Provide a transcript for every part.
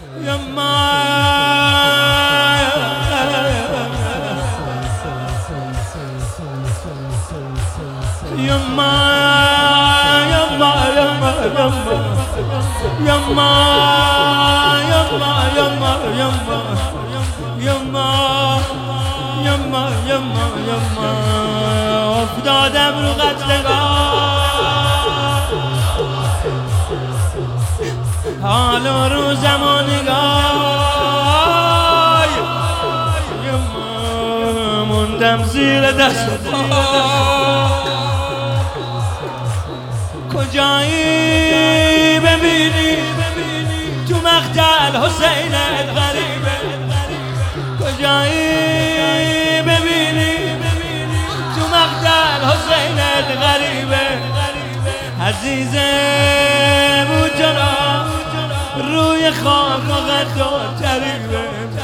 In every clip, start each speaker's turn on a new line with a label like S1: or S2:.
S1: يما يما يما يما يما يما يما يما يما يما يما يما افتادم رو قتلگاه حال رو زمانگاه یما موندم زیر دست کجایی ببینی تو مقتل حسینت غریبه کجایی ببینی تو مقتل حسینت غریبه عزیزم و جرا روی خاک و قد و تریبه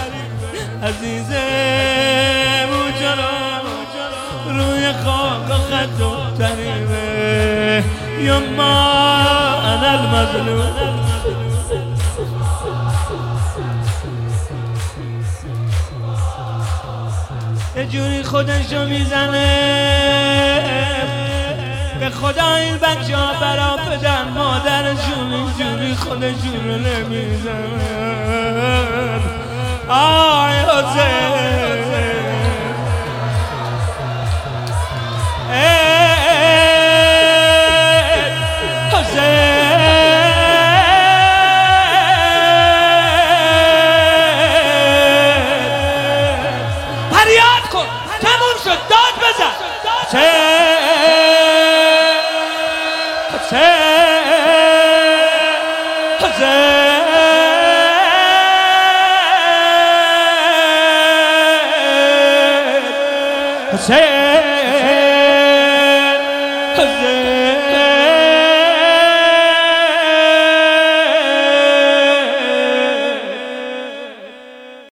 S1: عزیزم و جرا روی خاک و قد و تریبه یما انا المظلوم یه جوری خودشو میزنه به خدا این بچه ها برا پدر مادرشون اینجوری خودشون رو نمیزنن آی حسین فریاد کن تموم شد داد بزن حسین